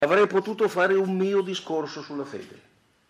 avrei potuto fare un mio discorso sulla fede.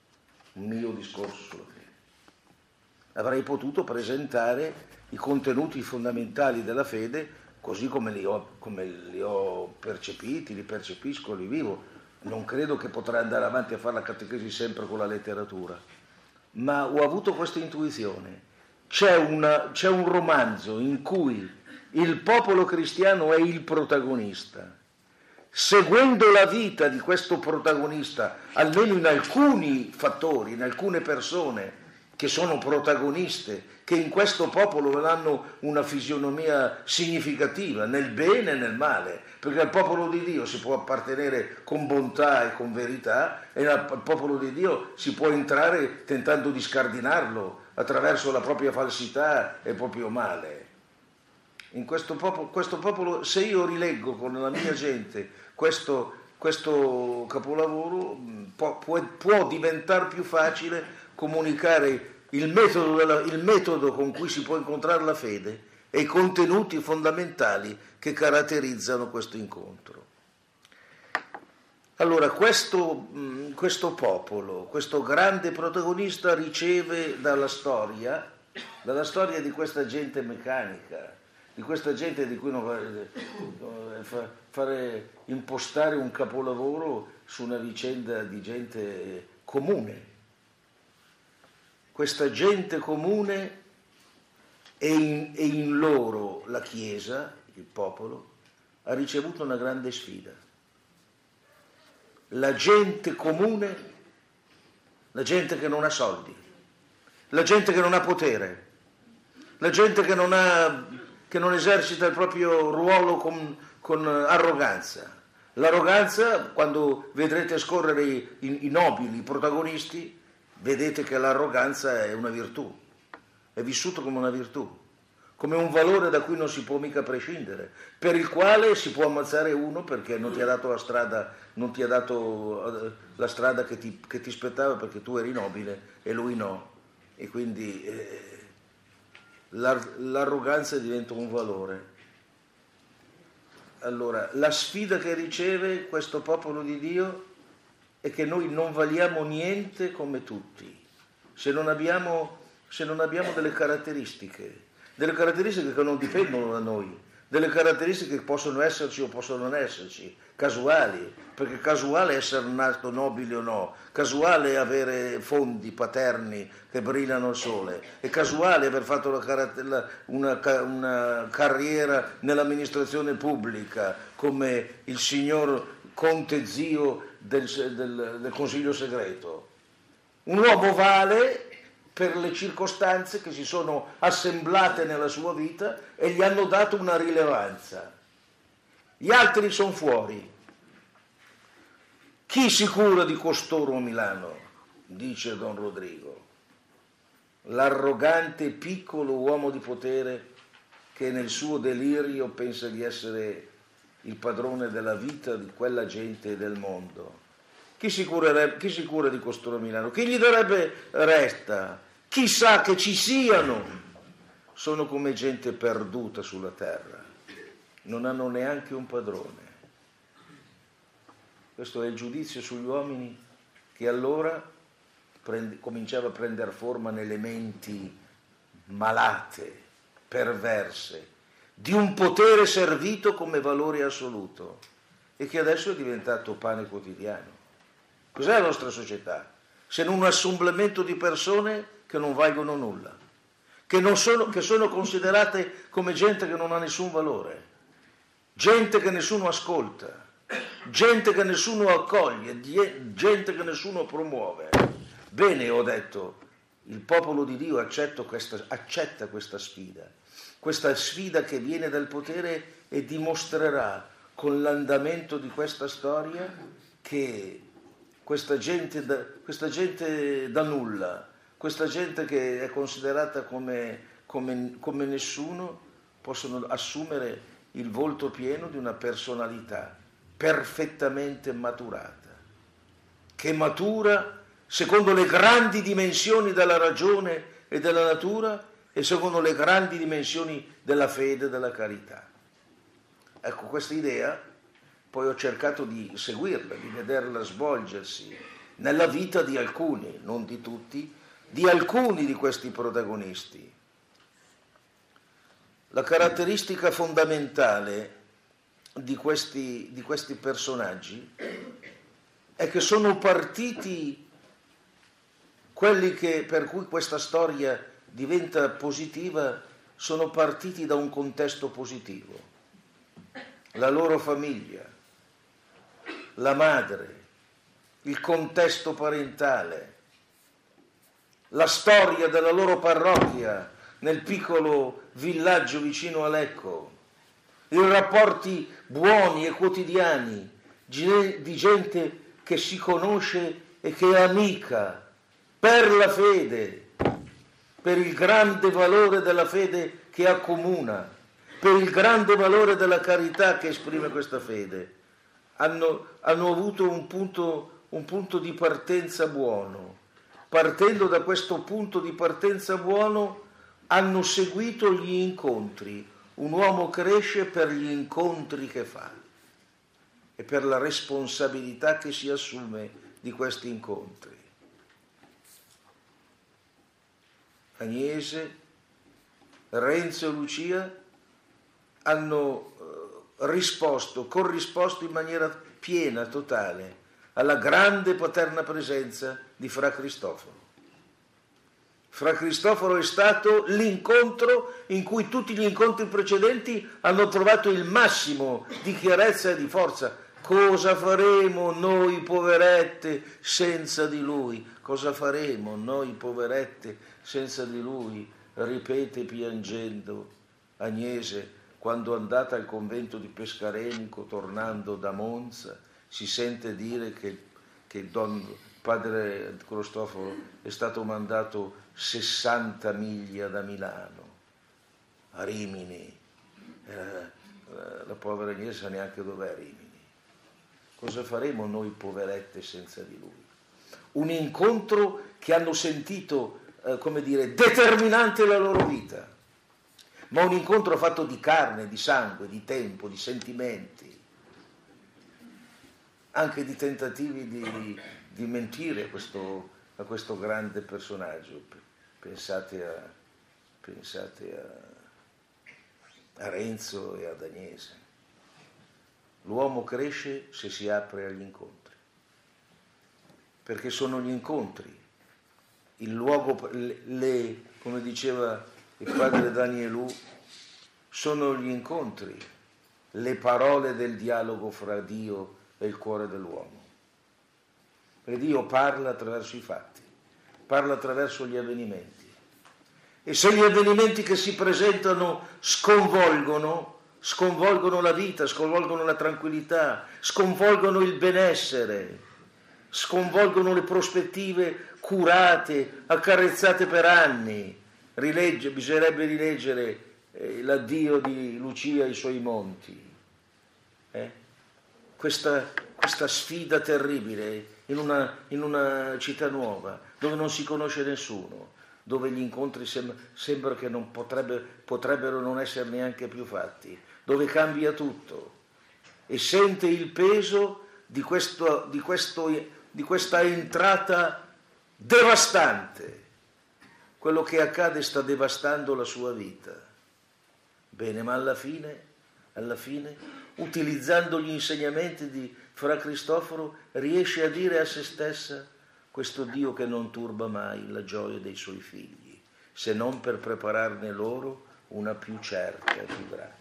Avrei potuto presentare i contenuti fondamentali della fede così come li ho percepiti, li percepisco, li vivo. Non credo che potrei andare avanti a fare la catechesi sempre con la letteratura, ma ho avuto questa intuizione. C'è un romanzo in cui il popolo cristiano è il protagonista. Seguendo la vita di questo protagonista, almeno in alcuni fattori, in alcune persone che sono protagoniste, che in questo popolo hanno una fisionomia significativa, nel bene e nel male, perché al popolo di Dio si può appartenere con bontà e con verità, e al popolo di Dio si può entrare tentando di scardinarlo attraverso la propria falsità e il proprio male. In questo popolo, se io rileggo con la mia gente questo capolavoro, può diventare più facile comunicare il metodo con cui si può incontrare la fede e i contenuti fondamentali che caratterizzano questo incontro. Allora, questo popolo, questo grande protagonista riceve dalla storia di questa gente meccanica, di questa gente di cui fare impostare un capolavoro su una vicenda di gente comune. Questa gente comune e in loro la Chiesa, il popolo, ha ricevuto una grande sfida. La gente comune, la gente che non ha soldi, la gente che non ha potere, la gente che non esercita il proprio ruolo con arroganza. L'arroganza, quando vedrete scorrere i nobili, i protagonisti, vedete che l'arroganza è una virtù, è vissuto come una virtù, come un valore da cui non si può mica prescindere, per il quale si può ammazzare uno perché non ti ha dato la strada che ti spettava perché tu eri nobile e lui no, e quindi l'arroganza diventa un valore. Allora, la sfida che riceve questo popolo di Dio è che noi non valiamo niente come tutti, se non abbiamo delle caratteristiche che non dipendono da noi, delle caratteristiche che possono esserci o possono non esserci, casuali, perché casuale è essere nato nobile o no, casuale è avere fondi paterni che brillano al sole, è casuale aver fatto una carriera nell'amministrazione pubblica come il signor Conte zio del Consiglio segreto. Un uomo vale per le circostanze che si sono assemblate nella sua vita e gli hanno dato una rilevanza. Gli altri sono fuori. Chi si cura di costoro a Milano? Dice Don Rodrigo. L'arrogante piccolo uomo di potere che nel suo delirio pensa di essere il padrone della vita di quella gente e del mondo. Chi si cura di costoro a Milano? Chi gli darebbe retta? Chi sa che ci siano? Sono come gente perduta sulla terra, non hanno neanche un padrone. Questo è il giudizio sugli uomini che allora cominciava a prendere forma nelle menti malate, perverse, di un potere servito come valore assoluto e che adesso è diventato pane quotidiano. Cos'è la nostra società? Se non un assemblamento di persone che non valgono nulla, che sono considerate come gente che non ha nessun valore, gente che nessuno ascolta, gente che nessuno accoglie, gente che nessuno promuove. Bene, ho detto, il popolo di Dio accetta questa sfida che viene dal potere e dimostrerà con l'andamento di questa storia che questa gente da nulla, questa gente che è considerata come nessuno, possono assumere il volto pieno di una personalità perfettamente maturata, che matura secondo le grandi dimensioni della ragione e della natura e secondo le grandi dimensioni della fede e della carità. Ecco, questa idea poi ho cercato di seguirla, di vederla svolgersi nella vita di alcuni, non di tutti, di alcuni di questi protagonisti. La caratteristica fondamentale di questi personaggi è che sono partiti, quelli per cui questa storia diventa positiva, sono partiti da un contesto positivo. La loro famiglia, la madre, il contesto parentale, la storia della loro parrocchia nel piccolo villaggio vicino a Lecco, i rapporti buoni e quotidiani di gente che si conosce e che è amica per la fede, per il grande valore della fede che accomuna, per il grande valore della carità che esprime questa fede. Hanno avuto un punto di partenza buono. Partendo da questo punto di partenza buono, hanno seguito gli incontri. Un uomo cresce per gli incontri che fa e per la responsabilità che si assume di questi incontri. Agnese, Renzo e Lucia hanno corrisposto in maniera piena, totale, alla grande paterna presenza di Fra Cristoforo. Fra Cristoforo è stato l'incontro in cui tutti gli incontri precedenti hanno trovato il massimo di chiarezza e di forza. Cosa faremo noi poverette senza di lui? Cosa faremo noi poverette senza di lui? Ripete piangendo Agnese quando, andata al convento di Pescarenico, tornando da Monza, si sente dire che il padre Cristoforo è stato mandato 60 miglia da Milano a Rimini. La povera Agnese sa neanche dov'è Rimini. Cosa faremo noi poverette senza di lui? Un incontro che hanno sentito, determinante la loro vita, ma un incontro fatto di carne, di sangue, di tempo, di sentimenti, anche di tentativi di mentire a questo grande personaggio. Pensate a Renzo e ad Agnese. L'uomo cresce se si apre agli incontri, perché sono gli incontri, il luogo, come diceva il padre Danielù, sono gli incontri, le parole del dialogo fra Dio e il cuore dell'uomo. Perché Dio parla attraverso i fatti, parla attraverso gli avvenimenti. E se gli avvenimenti che si presentano sconvolgono la vita, sconvolgono la tranquillità, sconvolgono il benessere, sconvolgono le prospettive curate, accarezzate per anni. Bisognerebbe rileggere l'addio di Lucia ai suoi monti. Questa sfida terribile in una città nuova, dove non si conosce nessuno, dove gli incontri sembra che non potrebbero non essere neanche più fatti, dove cambia tutto, e sente il peso di questa entrata devastante. Quello che accade sta devastando la sua vita. Bene, ma alla fine, utilizzando gli insegnamenti di Fra Cristoforo, riesce a dire a se stessa: questo Dio che non turba mai la gioia dei suoi figli, se non per prepararne loro una più certa e più grande.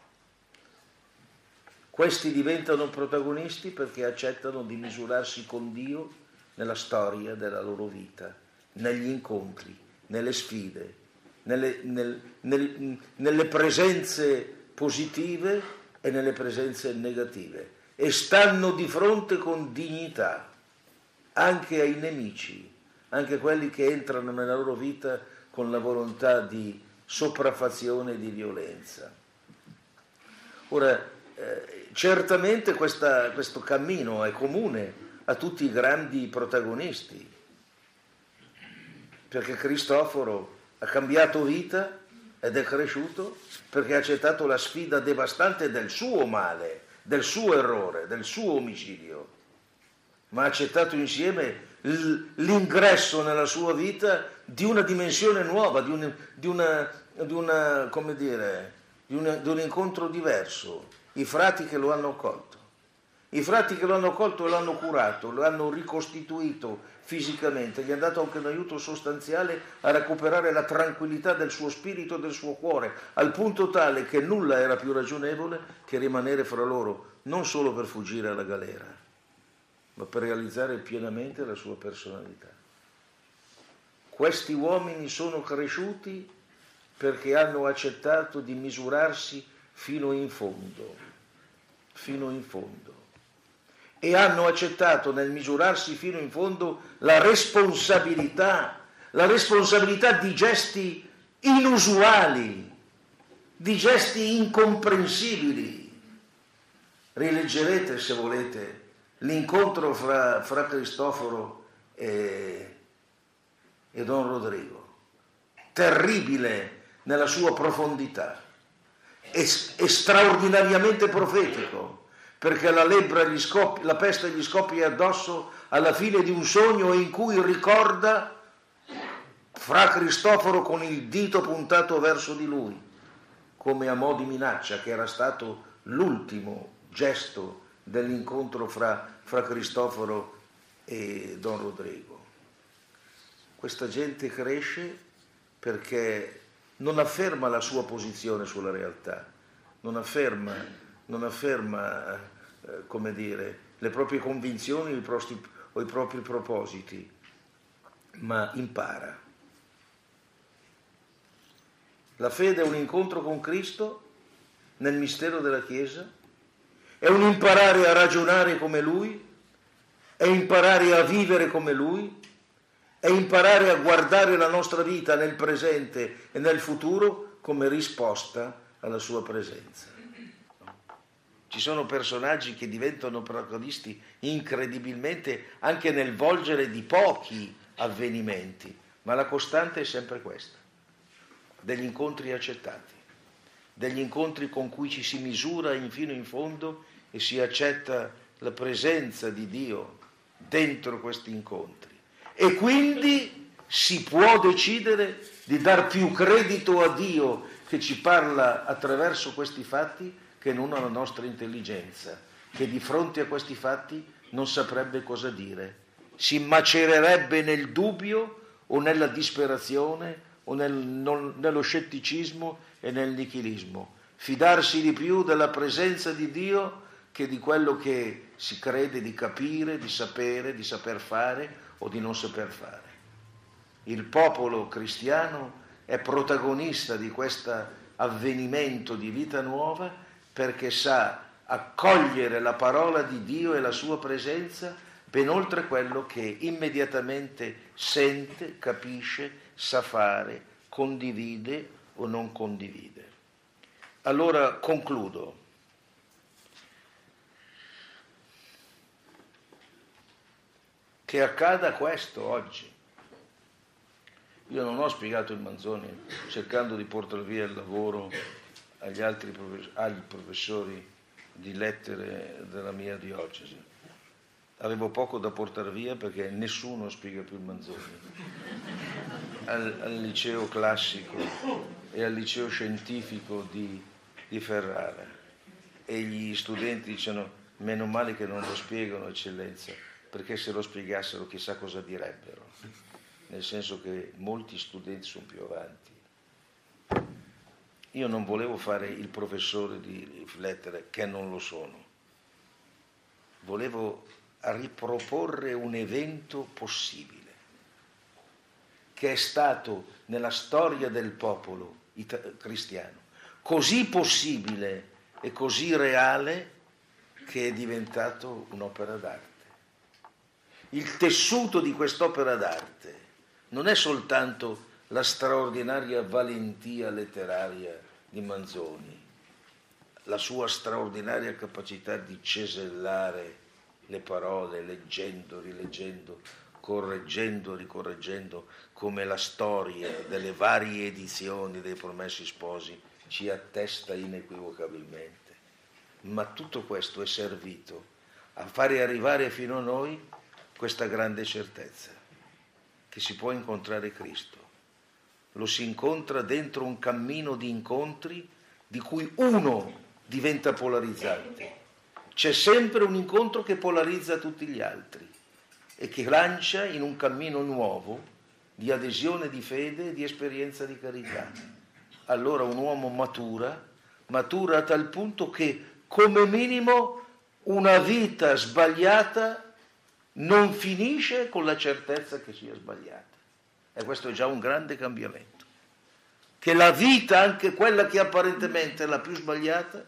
Questi diventano protagonisti perché accettano di misurarsi con Dio nella storia della loro vita, negli incontri, nelle sfide, nelle presenze positive e nelle presenze negative, e stanno di fronte con dignità anche ai nemici, anche quelli che entrano nella loro vita con la volontà di sopraffazione e di violenza. Ora, certamente questo cammino è comune a tutti i grandi protagonisti, perché Cristoforo ha cambiato vita ed è cresciuto perché ha accettato la sfida devastante del suo male, del suo errore, del suo omicidio, ma ha accettato insieme l'ingresso nella sua vita di una dimensione nuova, di un incontro diverso. I frati che lo hanno accolto. I frati che lo hanno accolto e lo hanno curato, lo hanno ricostituito fisicamente, gli hanno dato anche un aiuto sostanziale a recuperare la tranquillità del suo spirito e del suo cuore, al punto tale che nulla era più ragionevole che rimanere fra loro, non solo per fuggire alla galera, ma per realizzare pienamente la sua personalità. Questi uomini sono cresciuti perché hanno accettato di misurarsi fino in fondo, e hanno accettato nel misurarsi fino in fondo la responsabilità di gesti inusuali, di gesti incomprensibili. Rileggerete, se volete, l'incontro fra Cristoforo e Don Rodrigo, terribile nella sua profondità e straordinariamente profetico, perché la peste gli scoppia addosso alla fine di un sogno in cui ricorda Fra Cristoforo con il dito puntato verso di lui, come a mo' di minaccia, che era stato l'ultimo gesto dell'incontro fra Cristoforo e Don Rodrigo. Questa gente cresce perché non afferma la sua posizione sulla realtà, non afferma come dire, le proprie convinzioni o i propri propositi, ma impara. La fede è un incontro con Cristo nel mistero della Chiesa, è un imparare a ragionare come Lui, è imparare a vivere come Lui, è imparare a guardare la nostra vita nel presente e nel futuro come risposta alla sua presenza. Ci sono personaggi che diventano protagonisti incredibilmente anche nel volgere di pochi avvenimenti, ma la costante è sempre questa: degli incontri accettati, degli incontri con cui ci si misura fino in fondo e si accetta la presenza di Dio dentro questi incontri. E quindi si può decidere di dar più credito a Dio che ci parla attraverso questi fatti che non alla nostra intelligenza, che di fronte a questi fatti non saprebbe cosa dire. Si macererebbe nel dubbio o nella disperazione o nello scetticismo e nel nichilismo. Fidarsi di più della presenza di Dio che di quello che si crede di capire, di saper fare o di non saper fare. Il popolo cristiano è protagonista di questo avvenimento di vita nuova perché sa accogliere la parola di Dio e la sua presenza ben oltre quello che immediatamente sente, capisce, sa fare, condivide o non condivide. Allora concludo. Che accada questo oggi. Io non ho spiegato il Manzoni cercando di portare via il lavoro agli professori di lettere della mia diocesi. Avevo poco da portare via perché nessuno spiega più il Manzoni. Al liceo classico e al liceo scientifico di Ferrara. E gli studenti dicono: meno male che non lo spiegano, eccellenza, perché se lo spiegassero chissà cosa direbbero. Nel senso che molti studenti sono più avanti. Io non volevo fare il professore di lettere, che non lo sono. Volevo riproporre un evento possibile, che è stato nella storia del popolo cristiano così possibile e così reale che è diventato un'opera d'arte. Il tessuto di quest'opera d'arte non è soltanto la straordinaria valentia letteraria di Manzoni, la sua straordinaria capacità di cesellare le parole, leggendo, rileggendo, correggendo, ricorreggendo, come la storia delle varie edizioni dei Promessi Sposi ci attesta inequivocabilmente. ma tutto questo è servito a fare arrivare fino a noi questa grande certezza, che si può incontrare Cristo. Lo si incontra dentro un cammino di incontri di cui uno diventa polarizzante. C'è sempre un incontro che polarizza tutti gli altri e che lancia in un cammino nuovo di adesione, di fede e di esperienza di carità. Allora un uomo matura a tal punto che come minimo una vita sbagliata non finisce con la certezza che sia sbagliata. E questo è già un grande cambiamento. Che la vita, anche quella che apparentemente è la più sbagliata,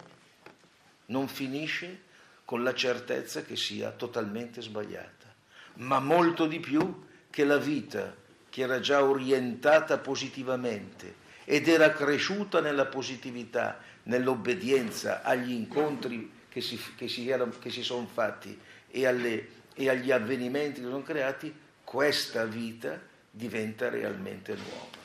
non finisce con la certezza che sia totalmente sbagliata, ma molto di più che la vita che era già orientata positivamente ed era cresciuta nella positività, nell'obbedienza agli incontri che si sono fatti e agli avvenimenti che sono creati, questa vita diventa realmente nuova.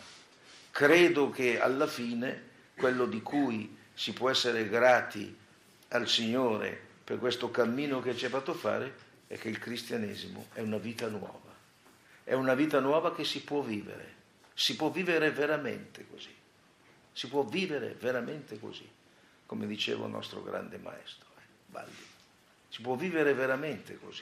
Credo che alla fine quello di cui si può essere grati al Signore per questo cammino che ci ha fatto fare è che il cristianesimo è una vita nuova. È una vita nuova che si può vivere veramente così. Si può vivere veramente così, come diceva il nostro grande maestro Baldi. Si può vivere veramente così.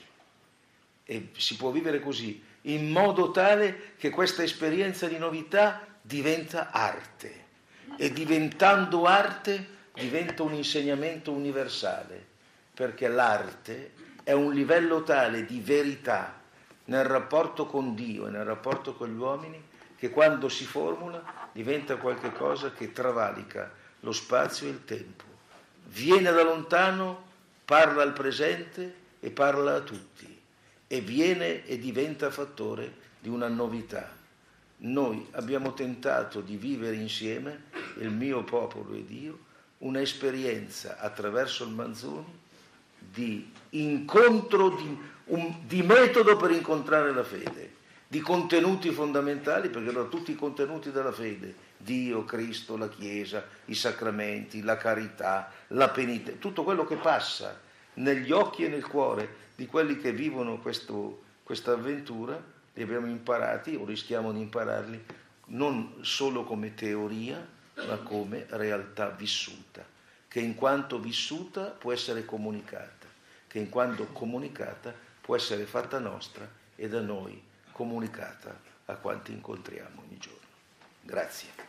E si può vivere così in modo tale che questa esperienza di novità diventa arte. E diventando arte diventa un insegnamento universale, perché l'arte è un livello tale di verità nel rapporto con Dio e nel rapporto con gli uomini che quando si formula diventa qualche cosa che travalica lo spazio e il tempo. Viene da lontano, parla al presente e parla a tutti e viene e diventa fattore di una novità. Noi abbiamo tentato di vivere insieme, il mio popolo ed io, una esperienza attraverso il Manzoni di incontro, di metodo per incontrare la fede, di contenuti fondamentali, perché allora tutti i contenuti della fede, Dio, Cristo, la Chiesa, i sacramenti, la carità, la penitenza, tutto quello che passa negli occhi e nel cuore di quelli che vivono questa avventura, li abbiamo imparati o rischiamo di impararli non solo come teoria, ma come realtà vissuta, che in quanto vissuta può essere comunicata, che in quanto comunicata può essere fatta nostra e da noi comunicata a quanti incontriamo ogni giorno. Grazie.